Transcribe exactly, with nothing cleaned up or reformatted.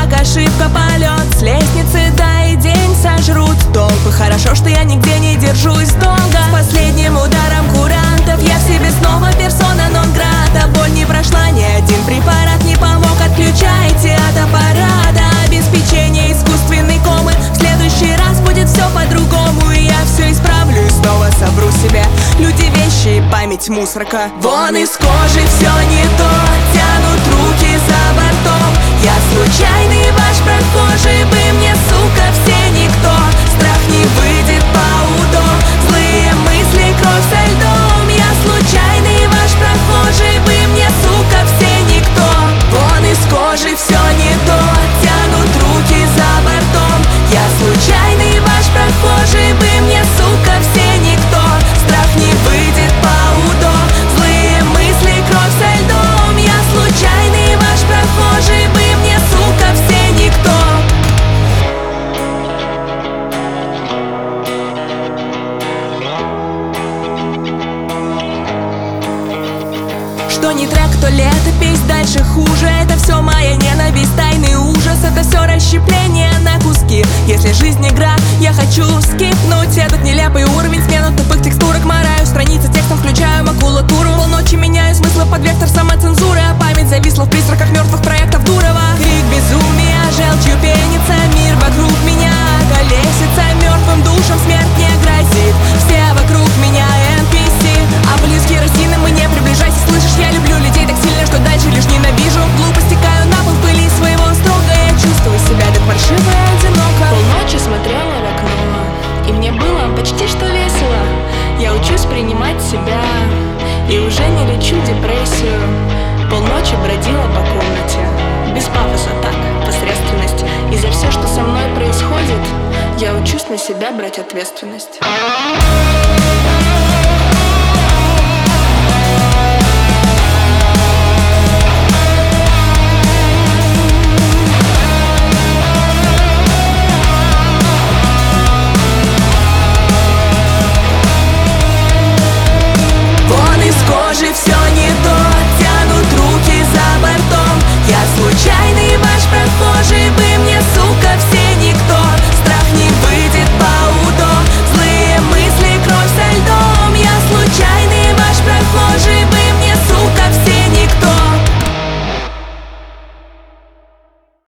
как ошибка полет. С лестницы да и день сожрут толпы. Хорошо, что я нигде не держусь долго. С последним ударом курантов я в себе снова персона нон-грата. Боль не прошла, ни один препарат не помог. Отключайте от аппарата обеспечение искусственной комы. В следующий раз будет все по-другому, и я все исправлю и снова собру себя. Люди, вещи и память мусорка. Вон из кожи все не то, тянут руки за бортом. Я случайный ваш прохожий, вы мне, сука, все никто. Страх не выйдет по УДО, злые мысли, кровь со льдом. Я случайный ваш прохожий, вы мне, сука, все никто. Вон из кожи все не то, тянут руки за бортом. Я случайный ваш прохожий, вы мне, сука, все никто. Страх не выйдет по УДО, злые мысли, кровь со льдом. Я случайный ваш прохожий, вы мне, сука, все никто. Что не трек, то летопись, дальше хуже. Это все моя ненависть, тайный ужас. Это все расщепление на куски. Если жизнь игра, я хочу скипнуть этот нелепый уровень. Смену тупых текстурок, мораю страницы текстом, включаю макулатуру. Полночи меняю смыслы под вектор самоцензуры. А память зависла в призраках мертвых проектов Дурова. Крик безумия, желчью пенится мир вокруг меня. Колесится мертвым душам, смерть не грозит. Все вокруг меня эн пи си. А плюс керосины мы не приближайся, слышишь? Я люблю людей так сильно, что дальше лишь ненавижу. Глупо стекаю на пол в пыли своего строга. Я чувствую себя так паршиво и одиноко. Полночи смотрела в окно, и мне было почти что весело. Я учусь принимать себя, и уже не лечу депрессию. Полночи бродила по комнате, без пафоса, так, посредственность. И за все, что со мной происходит, я учусь на себя брать ответственность.